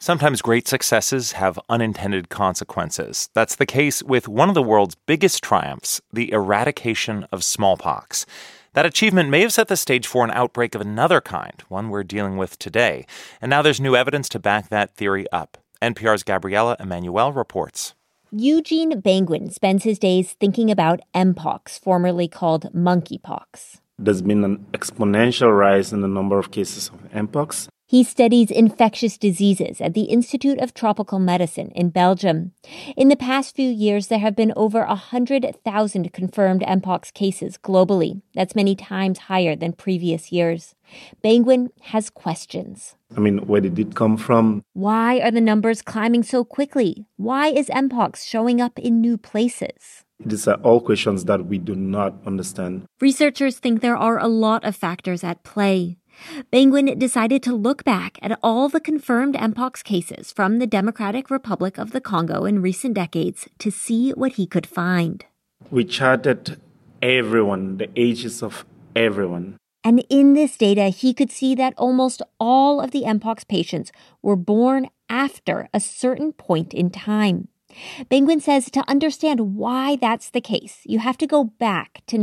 Sometimes great successes have unintended consequences. That's the case with one of the world's biggest triumphs, the eradication of smallpox. That achievement may have set the stage for an outbreak of another kind, one we're dealing with today. And now there's new evidence to back that theory up. NPR's Gabriela Emanuel reports. Eugene Banguin spends his days thinking about Mpox, formerly called monkeypox. There's been an exponential rise in the number of cases of Mpox. He studies infectious diseases at the Institute of Tropical Medicine in Belgium. In the past few years, there have been over 100,000 confirmed Mpox cases globally. That's many times higher than previous years. Banguin has questions. Where did it come from? Why are the numbers climbing so quickly? Why is Mpox showing up in new places? These are all questions that we do not understand. Researchers think there are a lot of factors at play. Banguin decided to look back at all the confirmed Mpox cases from the Democratic Republic of the Congo in recent decades to see what he could find. We charted everyone, the ages of everyone. And in this data, he could see that almost all of the Mpox patients were born after a certain point in time. Banguin says to understand why that's the case, you have to go back to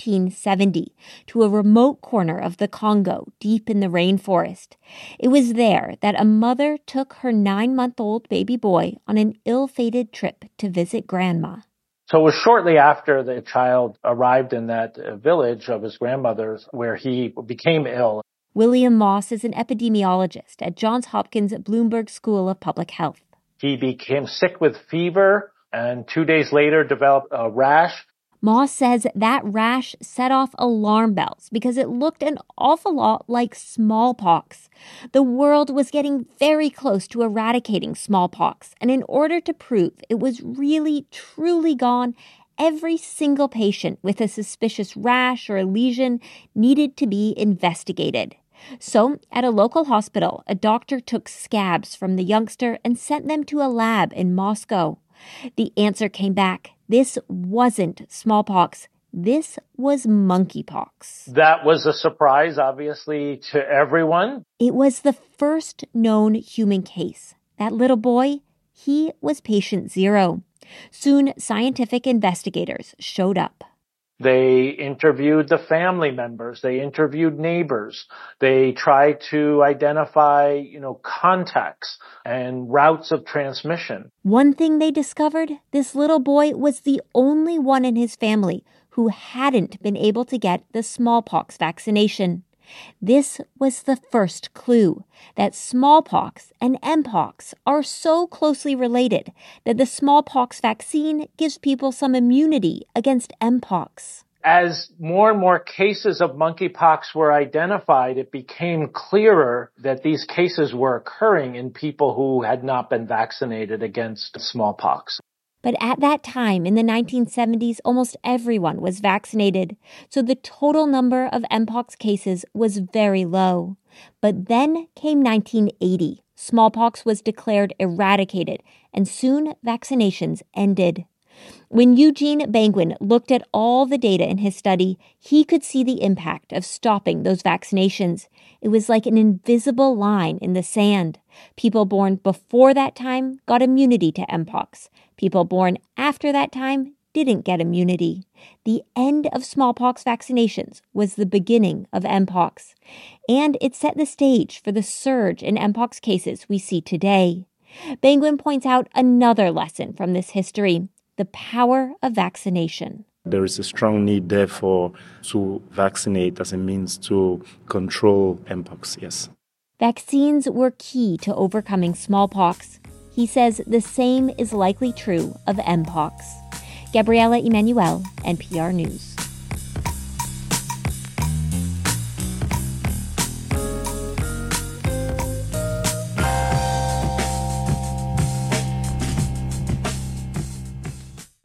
1970, to a remote corner of the Congo, deep in the rainforest. It was there that a mother took her 9-month-old baby boy on an ill-fated trip to visit grandma. So it was shortly after the child arrived in that village of his grandmother's where he became ill. William Moss is an epidemiologist at Johns Hopkins Bloomberg School of Public Health. He became sick with fever and 2 days later developed a rash. Moss says that rash set off alarm bells because it looked an awful lot like smallpox. The world was getting very close to eradicating smallpox, and in order to prove it was really, truly gone, every single patient with a suspicious rash or a lesion needed to be investigated. So, at a local hospital, a doctor took scabs from the youngster and sent them to a lab in Moscow. The answer came back. This wasn't smallpox. This was monkeypox. That was a surprise, obviously, to everyone. It was the first known human case. That little boy, he was patient 0. Soon, scientific investigators showed up. They interviewed the family members. They interviewed neighbors. They tried to identify, contacts and routes of transmission. One thing they discovered, this little boy was the only one in his family who hadn't been able to get the smallpox vaccination. This was the first clue that smallpox and Mpox are so closely related that the smallpox vaccine gives people some immunity against Mpox. As more and more cases of monkeypox were identified, it became clearer that these cases were occurring in people who had not been vaccinated against smallpox. But at that time, in the 1970s, almost everyone was vaccinated, so the total number of Mpox cases was very low. But then came 1980. Smallpox was declared eradicated, and soon vaccinations ended. When Eugene Banguin looked at all the data in his study, he could see the impact of stopping those vaccinations. It was like an invisible line in the sand. People born before that time got immunity to Mpox. People born after that time didn't get immunity. The end of smallpox vaccinations was the beginning of Mpox. And it set the stage for the surge in Mpox cases we see today. Banguin points out another lesson from this history: the power of vaccination. There is a strong need, therefore, to vaccinate as a means to control Mpox, yes. Vaccines were key to overcoming smallpox. He says the same is likely true of Mpox. Gabriela Emanuel, NPR News.